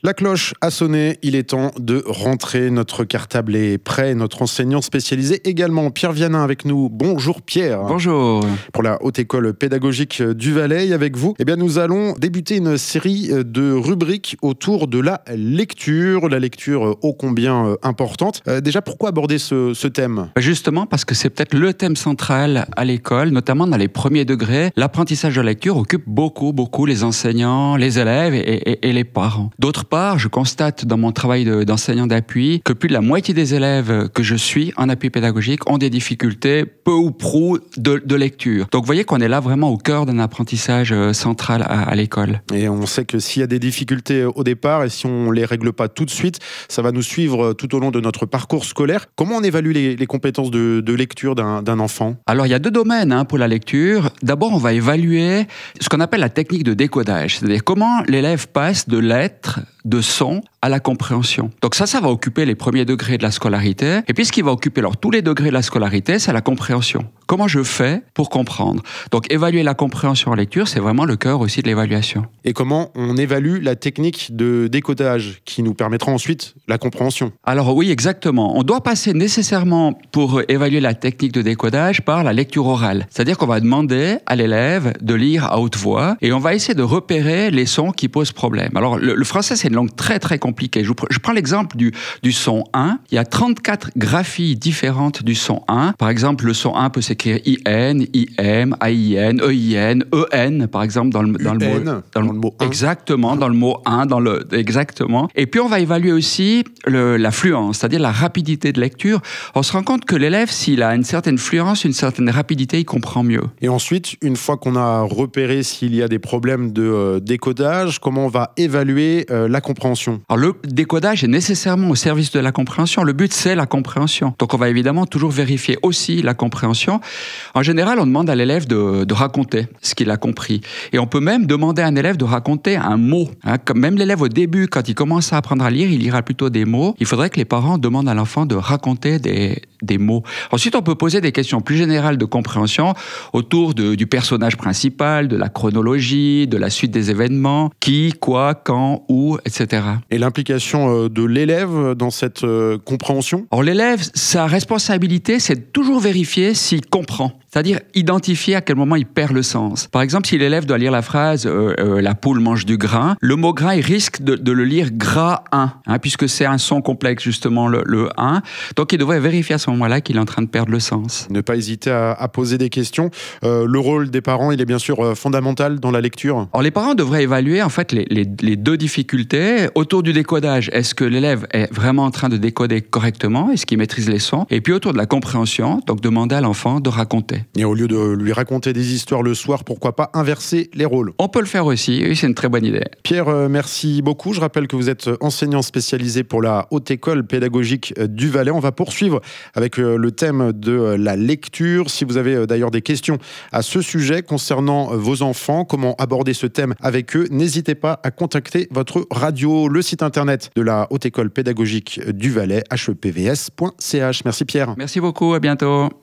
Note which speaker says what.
Speaker 1: La cloche a sonné, il est temps de rentrer. Notre cartable est prêt, notre enseignant spécialisé également, Pierre Vianin avec nous. Bonjour Pierre.
Speaker 2: Bonjour.
Speaker 1: Pour la Haute École Pédagogique du Valais, et avec vous, nous allons débuter une série de rubriques autour de la lecture ô combien importante. Déjà, pourquoi aborder ce thème ?
Speaker 2: Justement parce que c'est peut-être le thème central à l'école, notamment dans les premiers degrés. L'apprentissage de la lecture occupe beaucoup les enseignants, les élèves et les parents. D'autre part, je constate dans mon travail d'enseignant d'appui que plus de la moitié des élèves que je suis en appui pédagogique ont des difficultés peu ou prou de lecture. Donc vous voyez qu'on est là vraiment au cœur d'un apprentissage central à l'école.
Speaker 1: Et on sait que s'il y a des difficultés au départ et si on ne les règle pas tout de suite, ça va nous suivre tout au long de notre parcours scolaire. Comment on évalue les compétences de lecture d'un enfant ?
Speaker 2: Alors il y a deux domaines pour la lecture. D'abord, on va évaluer ce qu'on appelle la technique de décodage, c'est-à-dire comment l'élève passe de lettres, de sons à la compréhension. Donc ça va occuper les premiers degrés de la scolarité. Et puis ce qui va occuper tous les degrés de la scolarité, c'est la compréhension. Comment je fais pour comprendre ? Donc évaluer la compréhension en lecture, c'est vraiment le cœur aussi de l'évaluation.
Speaker 1: Et comment on évalue la technique de décodage qui nous permettra ensuite la compréhension ?
Speaker 2: Alors oui, exactement. On doit passer nécessairement pour évaluer la technique de décodage par la lecture orale. C'est-à-dire qu'on va demander à l'élève de lire à haute voix et on va essayer de repérer les sons qui posent problème. Alors le français, c'est une langue très compliquée. Je prends l'exemple du son 1. Il y a 34 graphies différentes du son 1. Par exemple, le son 1 peut s'écrire IN, IM, AIN, EIN, EN, par exemple, dans le mot 1. Exactement, dans le mot 1, exactement. Et puis, on va évaluer aussi la fluence, c'est-à-dire la rapidité de lecture. On se rend compte que l'élève, s'il a une certaine fluence, une certaine rapidité, il comprend mieux.
Speaker 1: Et ensuite, une fois qu'on a repéré s'il y a des problèmes de décodage, comment on va évaluer la compréhension ?
Speaker 2: Alors, le décodage est nécessairement au service de la compréhension. Le but, c'est la compréhension. Donc, on va évidemment toujours vérifier aussi la compréhension. En général, on demande à l'élève de raconter ce qu'il a compris. Et on peut même demander à un élève de raconter un mot. Même l'élève, au début, quand il commence à apprendre à lire, il lira plutôt des mots. Il faudrait que les parents demandent à l'enfant de raconter des mots. Ensuite, on peut poser des questions plus générales de compréhension autour du personnage principal, de la chronologie, de la suite des événements, qui, quoi, quand, où, etc.
Speaker 1: Et l'implication de l'élève dans cette compréhension ?
Speaker 2: Alors l'élève, sa responsabilité, c'est de toujours vérifier s'il comprend. C'est-à-dire identifier à quel moment il perd le sens. Par exemple, si l'élève doit lire la phrase « la poule mange du grain », le mot « grain », il risque de le lire « gras 1 », puisque c'est un son complexe, justement, le 1. Donc, il devrait vérifier à ce moment-là qu'il est en train de perdre le sens.
Speaker 1: Ne pas hésiter à poser des questions. Le rôle des parents, il est bien sûr fondamental dans la lecture.
Speaker 2: Alors, les parents devraient évaluer, en fait, les deux difficultés. Autour du décodage, est-ce que l'élève est vraiment en train de décoder correctement ? Est-ce qu'il maîtrise les sons ? Et puis, autour de la compréhension, donc demander à l'enfant de raconter.
Speaker 1: Et au lieu de lui raconter des histoires le soir, pourquoi pas inverser les rôles ?
Speaker 2: On peut le faire aussi, oui, c'est une très bonne idée.
Speaker 1: Pierre, merci beaucoup. Je rappelle que vous êtes enseignant spécialisé pour la Haute École Pédagogique du Valais. On va poursuivre avec le thème de la lecture. Si vous avez d'ailleurs des questions à ce sujet concernant vos enfants, comment aborder ce thème avec eux, n'hésitez pas à contacter votre radio, le site internet de la Haute École Pédagogique du Valais, hepvs.ch. Merci Pierre.
Speaker 2: Merci beaucoup, à bientôt.